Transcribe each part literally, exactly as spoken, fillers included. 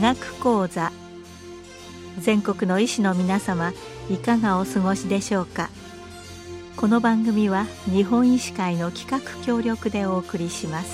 学講座。全国の医師の皆様、いかがお過ごしでしょうか。この番組は日本医師会の企画協力でお送りします。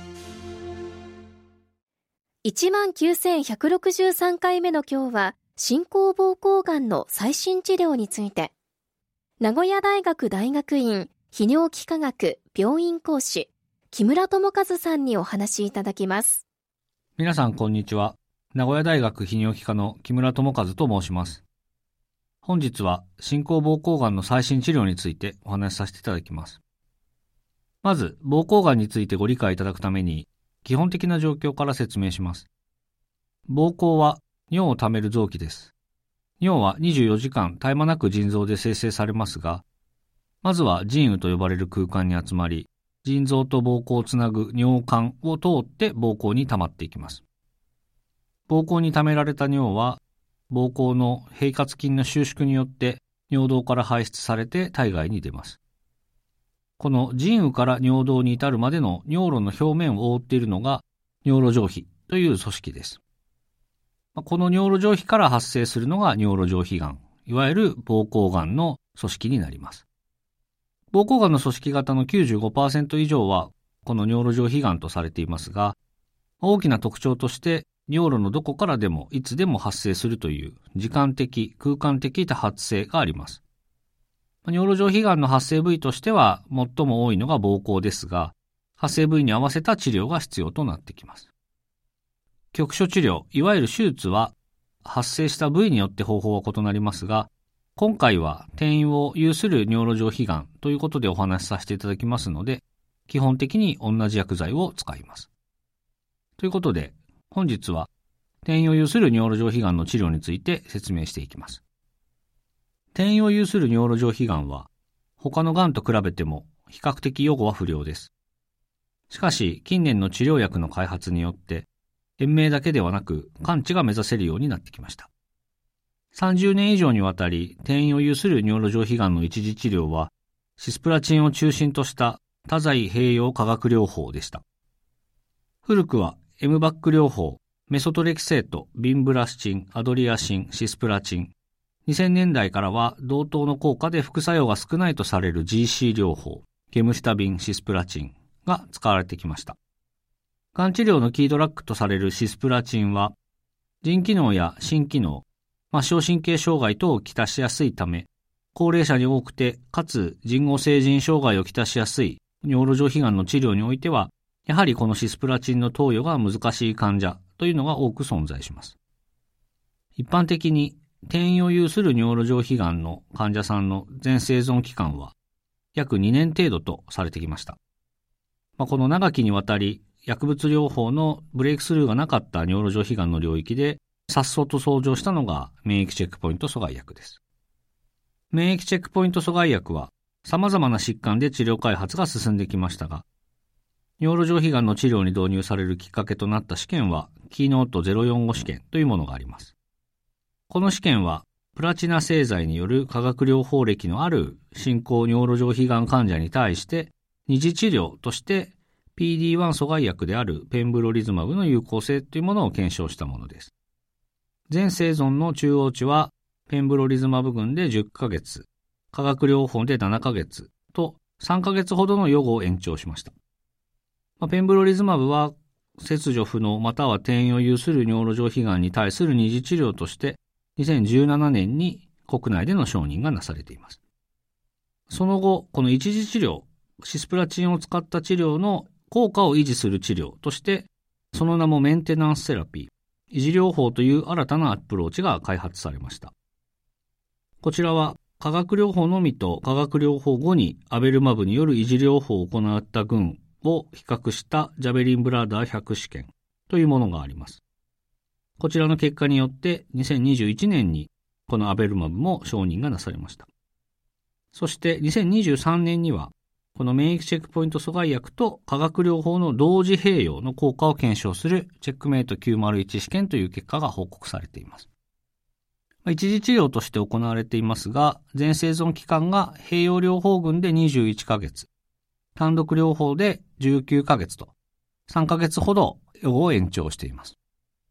いちまんきゅうせんひゃくろくじゅうさんかいめの今日は、進行膀胱がんの最新治療について、名古屋大学大学院泌尿器科学病院講師、木村智和さんにお話しいただきます。 皆さんこんにちは。名古屋大学泌尿器科の木村智和と申します。本日は進行膀胱がんの最新治療についてお話しさせていただきます。まず、膀胱がんについてご理解いただくために、基本的な状況から説明します。膀胱は尿を溜める臓器です。尿はにじゅうよじかん絶え間なく腎臓で生成されますが、まずは腎盂と呼ばれる空間に集まり、腎臓と膀胱をつなぐ尿管を通って膀胱に溜まっていきます。膀胱に溜められた尿は、膀胱の平滑筋の収縮によって尿道から排出されて体外に出ます。この腎盂から尿道に至るまでの尿路の表面を覆っているのが尿路上皮という組織です。この尿路上皮から発生するのが尿路上皮がん、いわゆる膀胱がんの組織になります。膀胱がんの組織型の きゅうじゅうごパーセント 以上はこの尿路上皮がんとされていますが、大きな特徴として尿路のどこからでもいつでも発生するという時間的、空間的多発性があります。尿路上皮がんの発生部位としては最も多いのが膀胱ですが、発生部位に合わせた治療が必要となってきます。局所治療、いわゆる手術は発生した部位によって方法は異なりますが、今回は転移を有する尿路上皮がんということでお話しさせていただきますので、基本的に同じ薬剤を使います。ということで、本日は転移を有する尿路上皮がんの治療について説明していきます。転移を有する尿路上皮がんは、他のがんと比べても比較的予後は不良です。しかし、近年の治療薬の開発によって、延命だけではなく完治が目指せるようになってきました。さんじゅうねん以上にわたり、転移を有する尿路上皮がんの一次治療は、シスプラチンを中心とした多剤併用化学療法でした。古くは エムバック 療法、メソトレキセート、ビンブラスチン、アドリアシン、シスプラチン、にせんねんだいからは同等の効果で副作用が少ないとされる ジーシー 療法、ゲムシタビン、シスプラチンが使われてきました。がん治療のキードラッグとされるシスプラチンは、腎機能や心機能、末梢神経障害等をきたしやすいため、高齢者に多くて、かつ腎後性腎障害をきたしやすい尿路上皮がんの治療においては、やはりこのシスプラチンの投与が難しい患者というのが多く存在します。一般的に、転移を有する尿路上皮がんの患者さんの全生存期間は約にねん程度とされてきました。まあ、この長きにわたり薬物療法のブレイクスルーがなかった尿路上皮がんの領域で颯爽と登場したのが免疫チェックポイント阻害薬です。免疫チェックポイント阻害薬は様々な疾患で治療開発が進んできましたが、尿路上皮がんの治療に導入されるきっかけとなった試験はキーノートゼロよんご試験というものがあります。この試験は、プラチナ製剤による化学療法歴のある進行尿路上皮がん患者に対して、二次治療として ピーディーワン 阻害薬であるペンブロリズマブの有効性というものを検証したものです。全生存の中央値は、ペンブロリズマブ群でじゅっかげつ、化学療法でななかげつとさんかげつほどの予後を延長しました。まあ、ペンブロリズマブは、切除不能または転移を有する尿路上皮がんに対する二次治療として、にせんじゅうななねんに国内での承認がなされています。その後、この一次治療、シスプラチンを使った治療の効果を維持する治療として、その名もメンテナンスセラピー、維持療法という新たなアプローチが開発されました。こちらは化学療法のみと化学療法後にアベルマブによる維持療法を行った群を比較したジャベリンブラダーひゃく試験というものがあります。こちらの結果によってにせんにじゅういちねんにこのアベルマブも承認がなされました。そしてにせんにじゅうさんねんにはこの免疫チェックポイント阻害薬と化学療法の同時併用の効果を検証するチェックメイトきゅうまるいち試験という結果が報告されています。一次治療として行われていますが、全生存期間が併用療法群でにじゅういっかげつ、単独療法でじゅうきゅうかげつとさんかげつほど予後を延長しています。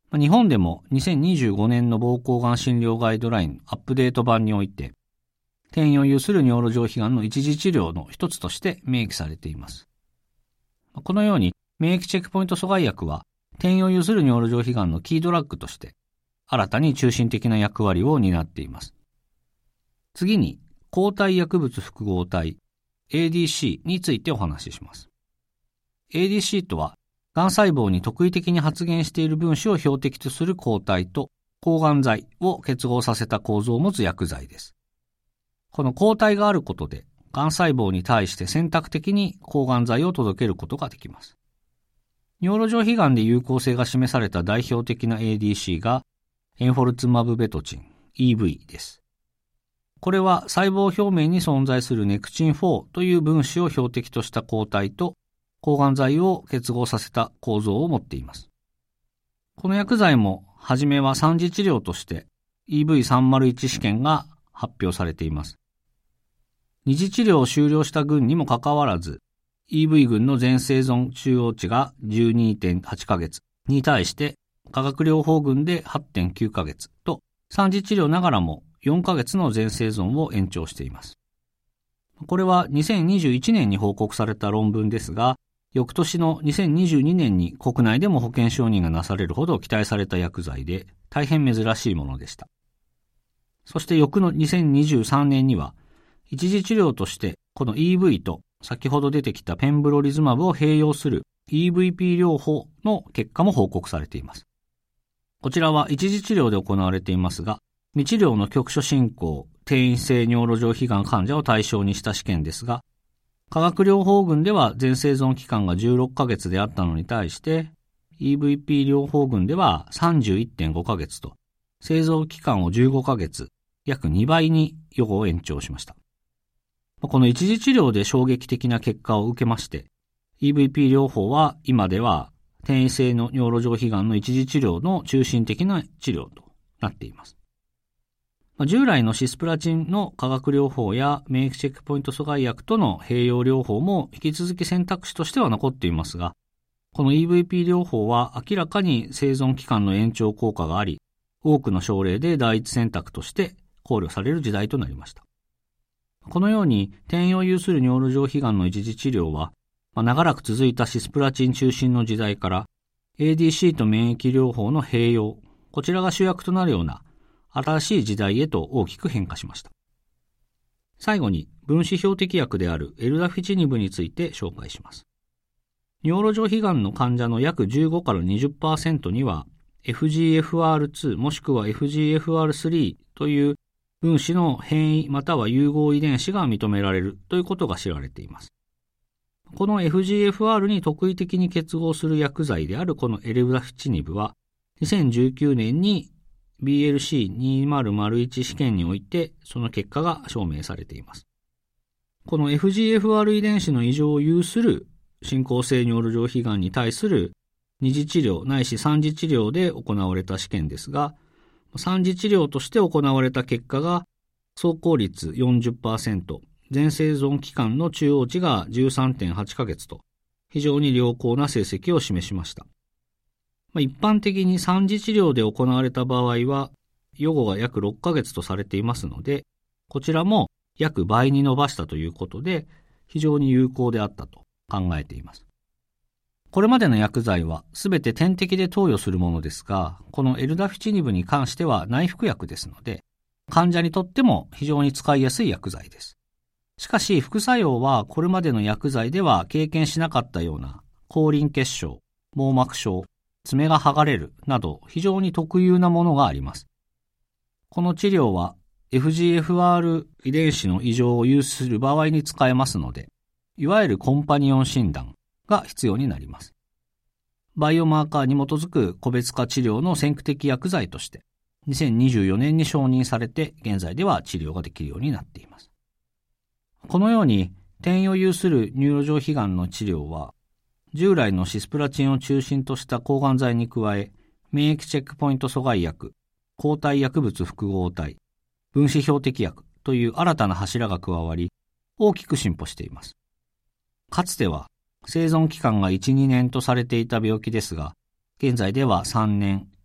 日本でもにせんにじゅうごねんの膀胱がん診療ガイドラインアップデート版において、転移を有する尿路上皮がんの一時治療の一つとして明記されています。このように免疫チェックポイント阻害薬は転移を有する尿路上皮がんのキードラッグとして新たに中心的な役割を担っています。次に抗体薬物複合体 エーディーシー についてお話しします。エーディーシー とはがん細胞に特異的に発現している分子を標的とする抗体と抗がん剤を結合させた構造を持つ薬剤です。この抗体があることで、がん細胞に対して選択的に抗がん剤を届けることができます。尿路上皮がんで有効性が示された代表的な エーディーシー がエンフォルツマブベトチン イーブイ です。これは細胞表面に存在するネクチンフォーという分子を標的とした抗体と抗がん剤を結合させた構造を持っています。この薬剤もはじめは三次治療として イーブイさんまるいち 試験が発表されています。二次治療を終了した群にもかかわらず、イーブイ 群の全生存中央値が じゅうにてんはちかげつに対して化学療法群で はってんきゅうかげつと三次治療ながらもよんかげつの全生存を延長しています。これはにせんにじゅういちねんに報告された論文ですが、翌年のにせんにじゅうにねんに国内でも保険承認がなされるほど期待された薬剤で大変珍しいものでした。そして翌のにせんにじゅうさんねんには一次治療としてこの イーブイ と先ほど出てきたペンブロリズマブを併用する イーブイピー 療法の結果も報告されています。こちらは一次治療で行われていますが、未治療の局所進行転移性尿路上皮がん患者を対象にした試験ですが、化学療法群では全生存期間がじゅうろっかげつであったのに対して、イーブイピー 療法群では さんじゅういってんごかげつと、生存期間をじゅうごかげつ、約にばいに予後を延長しました。この一次治療で衝撃的な結果を受けまして、イーブイピー 療法は今では転移性の尿路上皮がんの一次治療の中心的な治療となっています。従来のシスプラチンの化学療法や免疫チェックポイント阻害薬との併用療法も引き続き選択肢としては残っていますが、この イーブイピー 療法は明らかに生存期間の延長効果があり、多くの症例で第一選択として考慮される時代となりました。このように転移を有する尿路上皮がんの一次治療は、まあ、長らく続いたシスプラチン中心の時代から エーディーシー と免疫療法の併用、こちらが主役となるような新しい時代へと大きく変化しました。最後に分子標的薬であるエルダフィチニブについて紹介します。尿路上皮がんの患者の約じゅうごからにじゅっパーセントには エフジーエフアールツー もしくは エフジーエフアールスリー という分子の変異または融合遺伝子が認められるということが知られています。この エフジーエフアール に特異的に結合する薬剤であるこのエルダフィチニブはにせんじゅうきゅうねんに ビーエルシーにせんいち 試験においてその結果が証明されています。この エフジーエフアール 遺伝子の異常を有する進行性尿路上皮がんに対する二次治療ないし三次治療で行われた試験ですが、三次治療として行われた結果が走行率 よんじゅっパーセント、全生存期間の中央値が じゅうさんてんはちかげつと非常に良好な成績を示しました。一般的に三次治療で行われた場合は予後が約ろっかげつとされていますので、こちらも約倍に伸ばしたということで非常に有効であったと考えています。これまでの薬剤はすべて点滴で投与するものですが、このエルダフィチニブに関しては内服薬ですので、患者にとっても非常に使いやすい薬剤です。しかし副作用はこれまでの薬剤では経験しなかったような口輪結晶、網膜症、爪が剥がれるなど非常に特有なものがあります。この治療は エフジーエフアール 遺伝子の異常を有する場合に使えますので、いわゆるコンパニオン診断が必要になります。バイオマーカーに基づく個別化治療の先駆的薬剤としてにせんにじゅうよねんに承認されて現在では治療ができるようになっています。このように転移を有する尿路上皮がんの治療は従来のシスプラチンを中心とした抗がん剤に加え、免疫チェックポイント阻害薬、抗体薬物複合体、分子標的薬という新たな柱が加わり、大きく進歩しています。かつては生存期間がいち、にねんとされていた病気ですが、現在ではさんねん、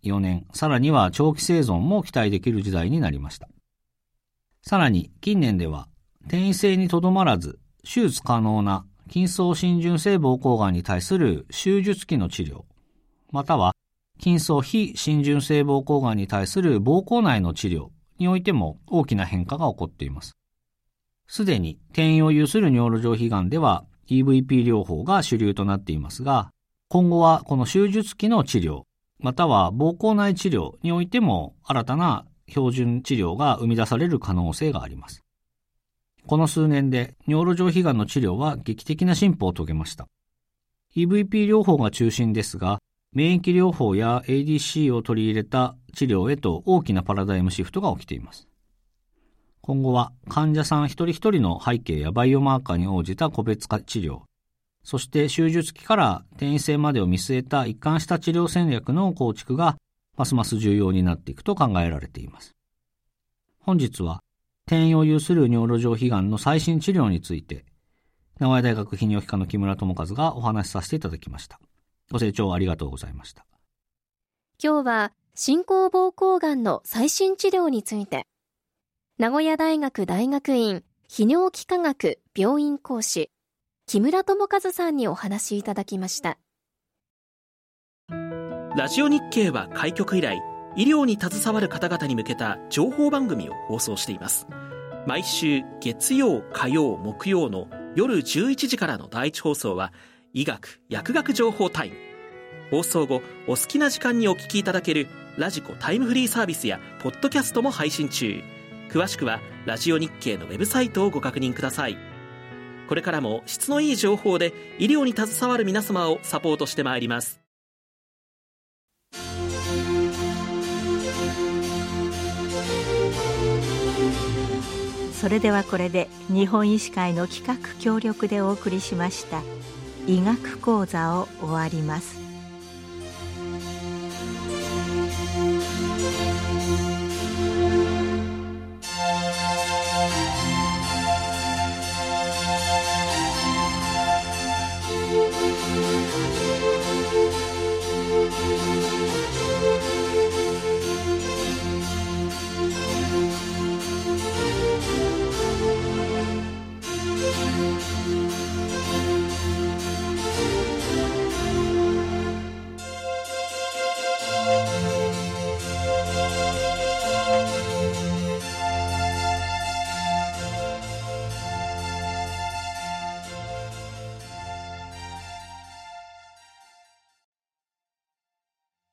よねん、さらには長期生存も期待できる時代になりました。さらに近年では転移性にとどまらず手術可能な筋層浸潤性膀胱がんに対する手術期の治療、または筋層非浸潤性膀胱がんに対する膀胱内の治療においても大きな変化が起こっています。すでに転移を有する尿路上皮がんでは イーブイピー 療法が主流となっていますが、今後はこの手術期の治療、または膀胱内治療においても新たな標準治療が生み出される可能性があります。この数年で尿路上皮がんの治療は劇的な進歩を遂げました。イーブイピー 療法が中心ですが、免疫療法や エーディーシー を取り入れた治療へと大きなパラダイムシフトが起きています。今後は患者さん一人一人の背景やバイオマーカーに応じた個別化治療、そして手術期から転移性までを見据えた一貫した治療戦略の構築がますます重要になっていくと考えられています。本日は転移を有する尿路上皮がんの最新治療について、名古屋大学泌尿器科の木村智和がお話しさせていただきました。ご清聴ありがとうございました。 今日は進行膀胱がんの最新治療について、名古屋大学大学院泌尿器科学病院講師木村智和さんにお話しいただきました。 ラジオ日経は開局以来、医療に携わる方々に向けた情報番組を放送しています。毎週月曜火曜木曜の夜じゅういちじからの第一放送は医学薬学情報タイム。放送後お好きな時間にお聞きいただけるラジコタイムフリーサービスやポッドキャストも配信中。詳しくはラジオ日経のウェブサイトをご確認ください。これからも質のいい情報で医療に携わる皆様をサポートしてまいります。 それではこれで日本医師会の企画協力でお送りしました医学講座を終わります。